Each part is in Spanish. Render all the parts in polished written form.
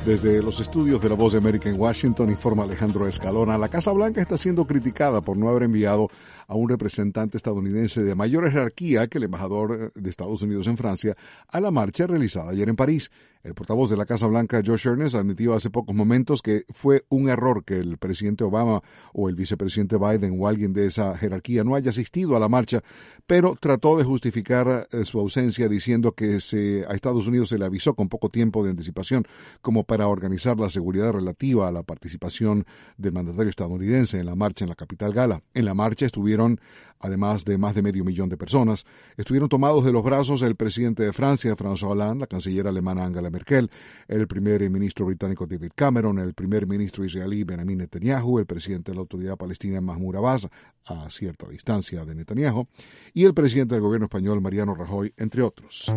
Desde los estudios de La Voz de América en Washington, informa Alejandro Escalona. La Casa Blanca está siendo criticada por no haber enviado a un representante estadounidense de mayor jerarquía que el embajador de Estados Unidos en Francia a la marcha realizada ayer en París. El portavoz de la Casa Blanca, Josh Earnest, admitió hace pocos momentos que fue un error que el presidente Obama o el vicepresidente Biden o alguien de esa jerarquía no haya asistido a la marcha, pero trató de justificar su ausencia diciendo que a Estados Unidos se le avisó con poco tiempo de anticipación como para organizar la seguridad relativa a la participación del mandatario estadounidense en la marcha en la capital gala. En la marcha estuvieron, además de más de 500,000 de personas, estuvieron tomados de los brazos el presidente de Francia, François Hollande, la canciller alemana Angela Merkel, el primer ministro británico David Cameron, el primer ministro israelí Benjamin Netanyahu, el presidente de la autoridad palestina Mahmoud Abbas, a cierta distancia de Netanyahu, y el presidente del gobierno español Mariano Rajoy, entre otros.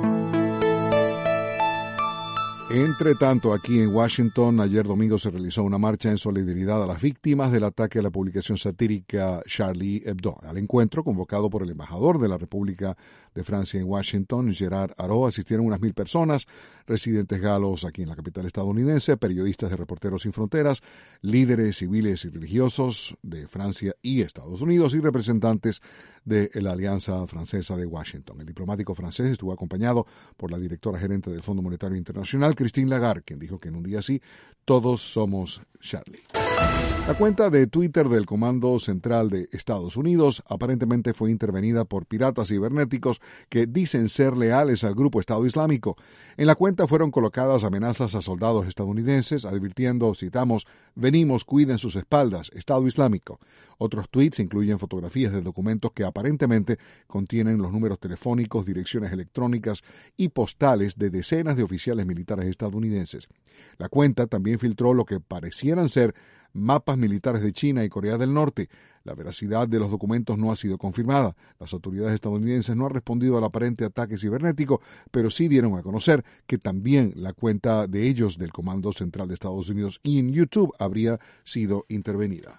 Entre tanto, aquí en Washington, ayer domingo se realizó una marcha en solidaridad a las víctimas del ataque a la publicación satírica Charlie Hebdo. Al encuentro, convocado por el embajador de la República de Francia en Washington, Gerard Araud, asistieron unas 1,000 personas, residentes galos aquí en la capital estadounidense, periodistas de Reporteros Sin Fronteras, líderes civiles y religiosos de Francia y Estados Unidos y representantes de la Alianza Francesa de Washington. El diplomático francés estuvo acompañado por la directora gerente del Fondo Monetario Internacional, Christine Lagarde, quien dijo que en un día así todos somos Charlie. La cuenta de Twitter del Comando Central de Estados Unidos aparentemente fue intervenida por piratas cibernéticos que dicen ser leales al grupo Estado Islámico. En la cuenta fueron colocadas amenazas a soldados estadounidenses advirtiendo, citamos, «Venimos, cuiden sus espaldas, Estado Islámico». Otros tweets incluyen fotografías de documentos que aparentemente contienen los números telefónicos, direcciones electrónicas y postales de decenas de oficiales militares estadounidenses. La cuenta también filtró lo que parecieran ser mapas militares de China y Corea del Norte. La veracidad de los documentos no ha sido confirmada. Las autoridades estadounidenses no han respondido al aparente ataque cibernético, pero sí dieron a conocer que también la cuenta de ellos del Comando Central de Estados Unidos y en YouTube habría sido intervenida.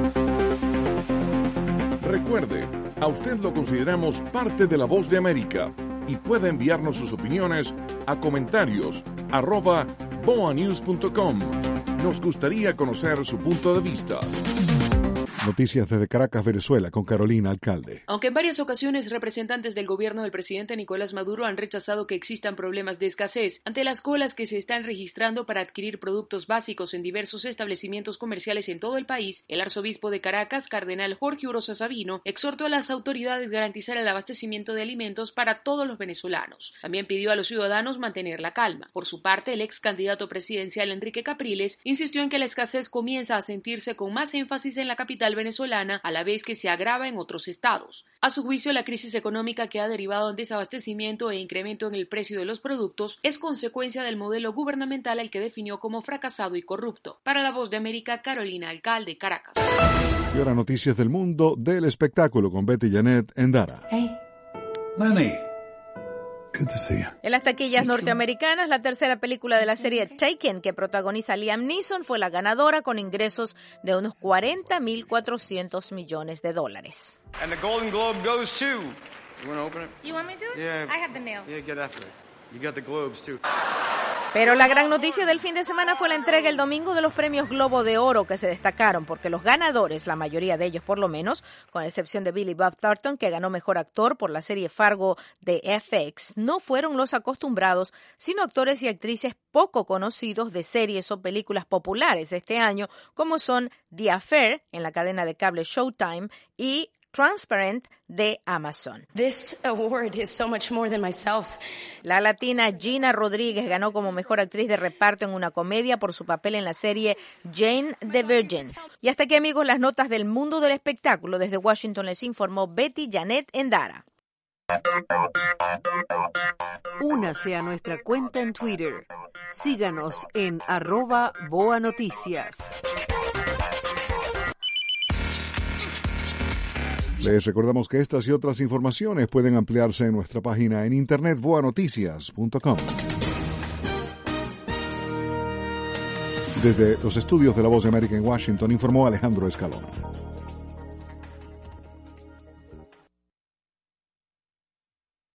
Recuerde, a usted lo consideramos parte de La Voz de América y puede enviarnos sus opiniones a comentarios@boanews.com. Nos gustaría conocer su punto de vista. Noticias desde Caracas, Venezuela, con Carolina Alcalde. Aunque en varias ocasiones representantes del gobierno del presidente Nicolás Maduro han rechazado que existan problemas de escasez, ante las colas que se están registrando para adquirir productos básicos en diversos establecimientos comerciales en todo el país, el arzobispo de Caracas, cardenal Jorge Urosa Sabino, exhortó a las autoridades garantizar el abastecimiento de alimentos para todos los venezolanos. También pidió a los ciudadanos mantener la calma. Por su parte, el ex candidato presidencial Enrique Capriles insistió en que la escasez comienza a sentirse con más énfasis en la capital venezolana, a la vez que se agrava en otros estados. A su juicio, la crisis económica que ha derivado en desabastecimiento e incremento en el precio de los productos es consecuencia del modelo gubernamental al que definió como fracasado y corrupto. Para La Voz de América, Carolina Alcalde, Caracas. Y ahora noticias del mundo del espectáculo con Betty Janet Endara. Hey, Lenny. En las taquillas norteamericanas, la tercera película de la serie Taken, que protagoniza Liam Neeson, fue la ganadora con ingresos de unos $40,400 millones. And the Golden Globe goes to. You want to open it? You want me to? Yeah. I have the nails. Yeah, get after it. You got the globes too. Pero la gran noticia del fin de semana fue la entrega el domingo de los premios Globo de Oro, que se destacaron porque los ganadores, la mayoría de ellos por lo menos, con excepción de Billy Bob Thornton, que ganó Mejor Actor por la serie Fargo de FX, no fueron los acostumbrados, sino actores y actrices poco conocidos de series o películas populares este año, como son The Affair, en la cadena de cable Showtime, y Transparent de Amazon. This award is so much more than myself. La latina Gina Rodríguez ganó como mejor actriz de reparto en una comedia por su papel en la serie Jane the Virgin. Y hasta aquí, amigos, las notas del mundo del espectáculo. Desde Washington les informó Betty Janet Endara. Únase a nuestra cuenta en Twitter. Síganos en @BoaNoticias. Les recordamos que estas y otras informaciones pueden ampliarse en nuestra página en internet boanoticias.com. Desde los estudios de La Voz de América en Washington informó Alejandro Escalona.